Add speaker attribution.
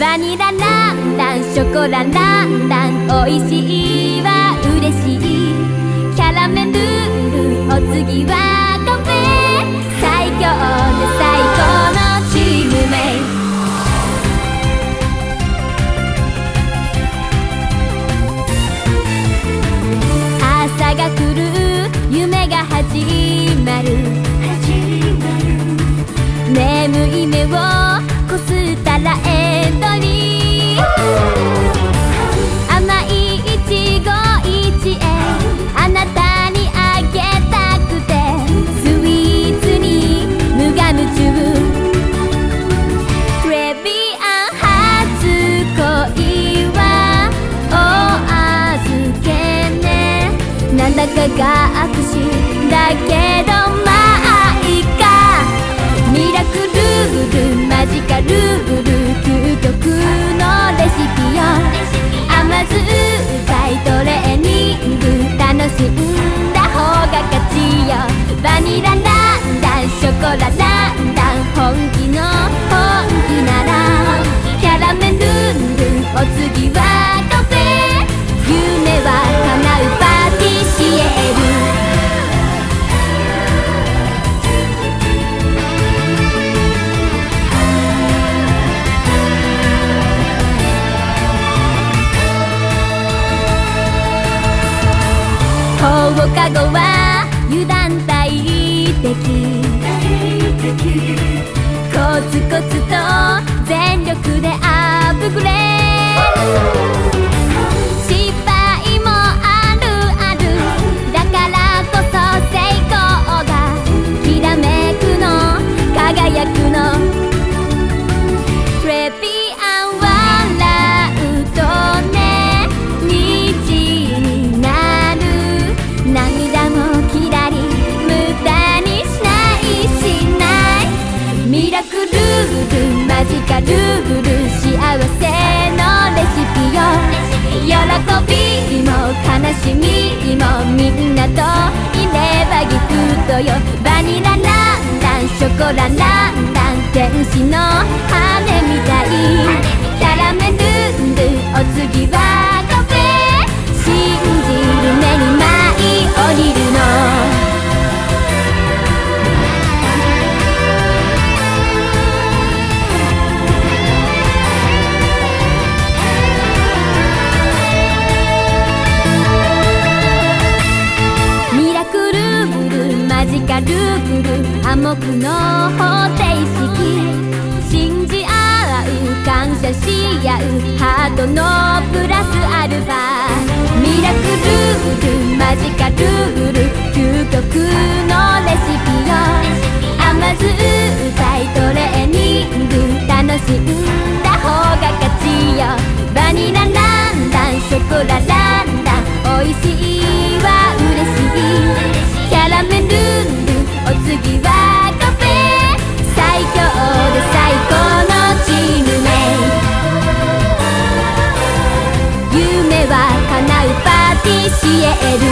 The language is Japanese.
Speaker 1: バニラランラン、ショコラランラン、おいしいは嬉しい。キャラメルお次はカフェ、最強で最高のチームメイト。朝が来る、夢が始まる。眠い目をこすったらエンドリー。甘いいちご1円、あなたにあげたくて、スイーツに無我夢中。トレビアン初恋はお預けね。なんだかが悪心だけどまあいいか。ミラクルマジカル究極のレシピよ。甘酸っぱいトレーニング、楽しんだ方が勝ちよ。バニラランラン、ショコラランラン、本気の本気ならキャラメルお次はカフェ、夢は叶うパティシエール。放課後は油断大敵、コツコツと全力でアップグレード。失敗もあるある、だからこそ成功がきらめくの輝くの。トレビアン笑うとね、虹になる。涙もきらり無駄にしないしない。ミラクルマジカル幸せのレシピよ。喜びも悲しみもみんなといればギフトよ。バニラランラン、ショコラランラン、天使の羽みたい。キャラメルお次はカフェ、信じる目に舞い降りるの。ミラクルマジカル暗黙の方程式、信じ合う感謝し合うハートのプラスアルファ。ミラクルマジカル究極のレシピよ。甘酸っぱいトレーニング、楽しんだ方が勝ちよ。バニラランラン、ショコラランラン、おいしいは嬉しい。キャラメルお次はカフェ、最強で最高のチームメイト。夢は叶うパティシエール。